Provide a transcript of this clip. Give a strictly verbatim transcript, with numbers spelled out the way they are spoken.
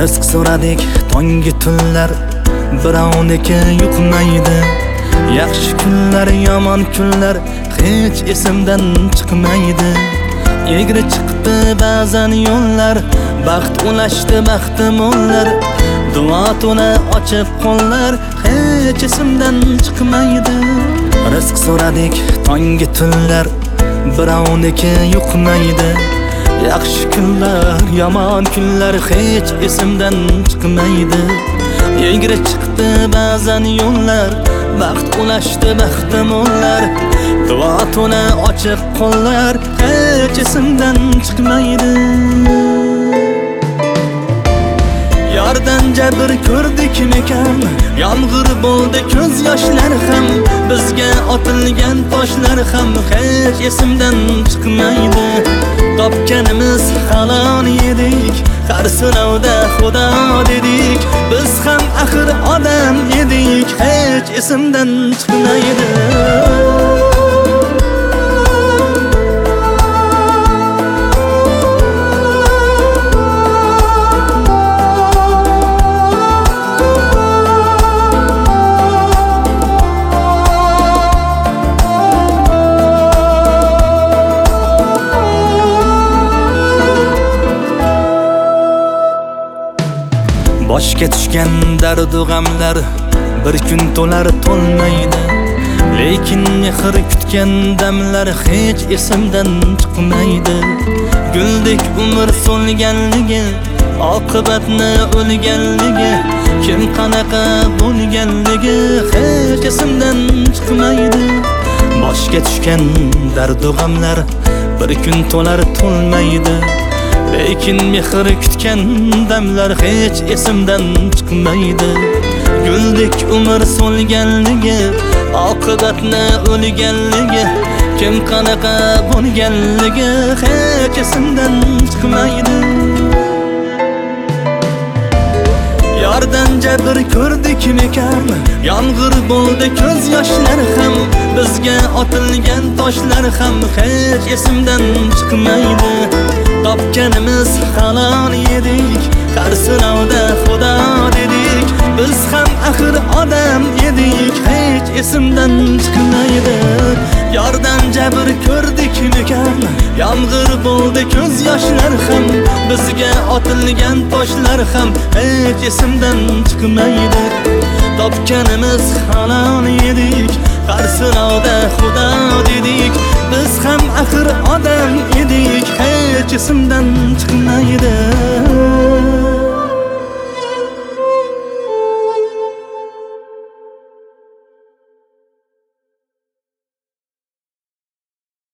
Rizq so'radik tongi tunlar, birovniki yuqmaydi. Yaxshi kunlar, yomon kunlar hech esimdan chiqmaydi. Egri chiqdi ba'zan yo'llar, baxt ulashdi baxtimollar. Duo to'la ochib qo'llar hech esimdan chiqmaydi. Rizq so'radik tongi tunlar, birovniki yuqmaydi. Yaxshi kunlar, yomon kunlar hech esimdan chiqmaydi. Egri chiqdi ba'zan yo'llar, baxt ulashdi baxtimollar. Duo to'la ochiq qo'llar hech esimdan chiqmaydi. Yardan jabr ko'rdik mekan, yomg'ir bo'ldi ko'z yoshlar ham, bizga otilgan toshlar ham hech esimdan chiqmaydi. Topganimiz halol edik, har sinovda xudo dedik, biz ham axir odam edik, hech esimdan chiqmaydi. Boshga tushgan dardu g'amlar bir kun to'lar to'lmaydi. Lekin mehr kutgan damlar hech esimdan chiqmaydi. Guldek umr so'lganligi, oqibatni o'lganligi, kim qanaqa bo'lganligi hech esimdan chiqmaydi. Boshga tushgan dardu g'amlar bir kun to'lar to'lmaydi. Lekin mehr kutgan damlar hech esimdan chiqmaydi. Guldek umr so'lganligi, oqibatni o'lganligi, kim qanaqa bo'lganligi hech esimdan chiqmaydi. Yordan jabr ko'rdik mekan, yomg'ir bo'ldi ko'z yoshlar ham, bizga otilgan toshlar ham hech esimdan chiqmaydi. Topganimiz halol edik, har sinovda xudo dedik, biz ham axir odam edik, hech esimdan chiqmaydi. Yordan jabr ko'rdik mekan, yomg'ir bo'ldi ko'z yoshlar ham, bizga otilgan toshlar ham hech esimdan chiqmaydi. Topganimiz halol edik, har sinovda xudo dedik, biz ham axir odam edik, hech esimdan chiqmaydi.